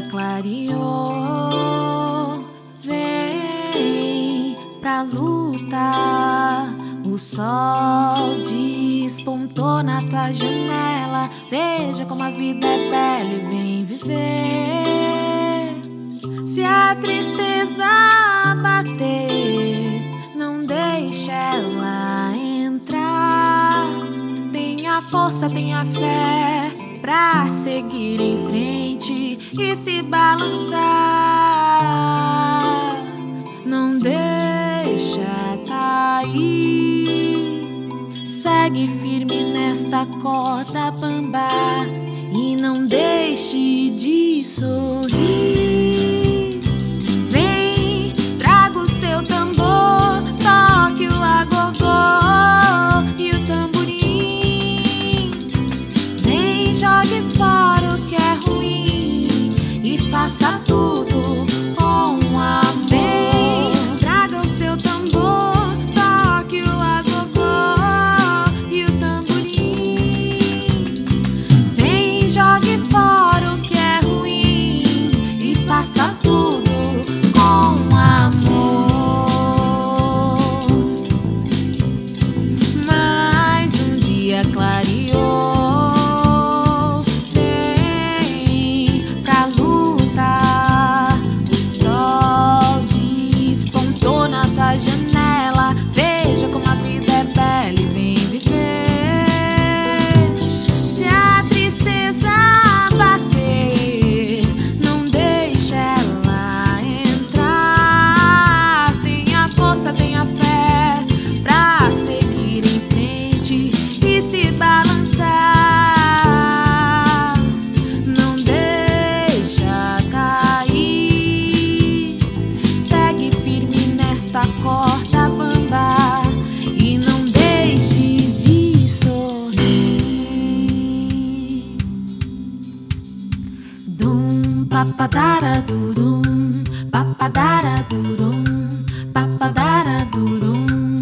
clareou, vem pra luta. O sol despontou na tua janela. Veja como a vida é bela e vem viver. Se a tristeza bater, não deixe ela entrar. Tenha força, tenha fé pra seguir em frente e se balançar. Não deixa cair. Segue firme nesta corda bamba e não deixe de sorrir. Vem, traga o seu tambor, toque o agogó e o tamborim. Vem, jogue fora o que é ruim e faça tudo com amor. Vem, traga o seu tambor, toque o agogó e o tamborim. Vem, jogue fora o que é ruim e faça tudo com amor. Mais um dia clareou, vem pra luta. O sol despontou na tua janela. Veja como a vida é bela e vem viver. Se a tristeza bater, não deixe ela entrar. Tenha força, tenha fé pra seguir em frente e se balançar. Não deixa cair. Segue firme nesta corda bamba e não deixe de sorrir. Dum papadara durum, papadara durum, papadara durum.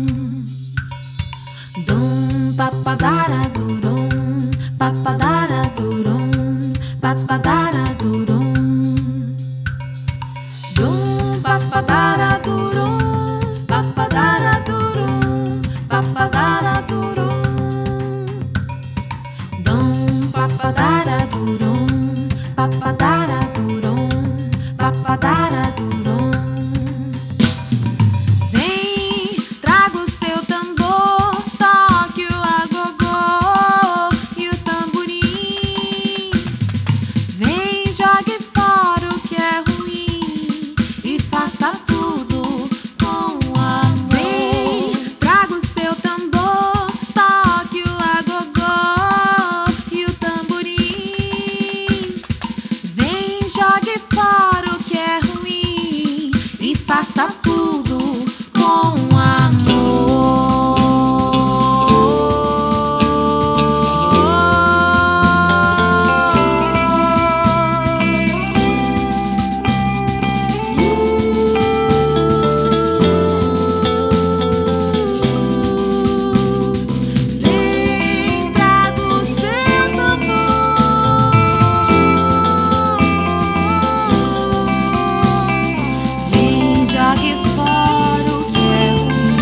Dum papadara durum, papadara durum, papadara durum. Dum papadara durum, papadara durum, papadara durum. Dum papadara durum, papadara durum, papadara durum. Vem, traga o seu tambor, toque o agogó e o tamborim. Vem, jogue fora o que é ruim e faça tudo com amor. Vem, traga o seu tambor, toque o agogó e o tamborim. Vem, jogue fora o que é ruim e faça tudo com Vem, traga o seu tambor. Vem, jogue fora o que é ruim.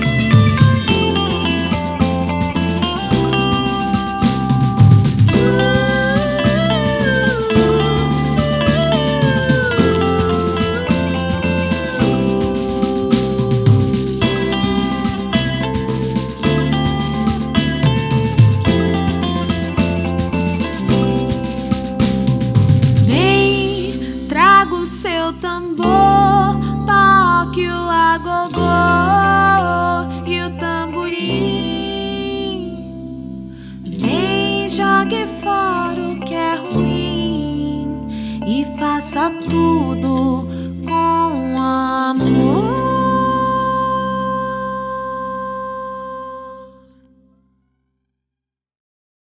Vem, traga o seu tambor, toque o agogó e o tamborim. Vem, jogue fora o que é ruim e faça tudo com amor.